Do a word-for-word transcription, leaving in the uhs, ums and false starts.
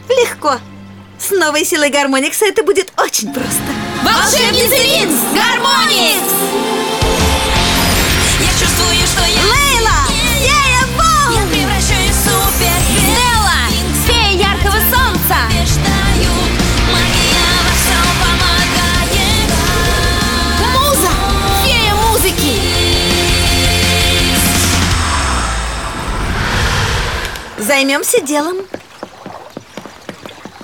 Легко. С новой силой Гармоникса это будет очень просто. Волшебница Винкс! Гармоникс! Я чувствую, что я... Лейла! Фея волн! Я превращаюсь в супер... Стелла! Фея яркого солнца! Побеждаю, магия во всем помогает. Муза! Фея музыки! Займемся делом.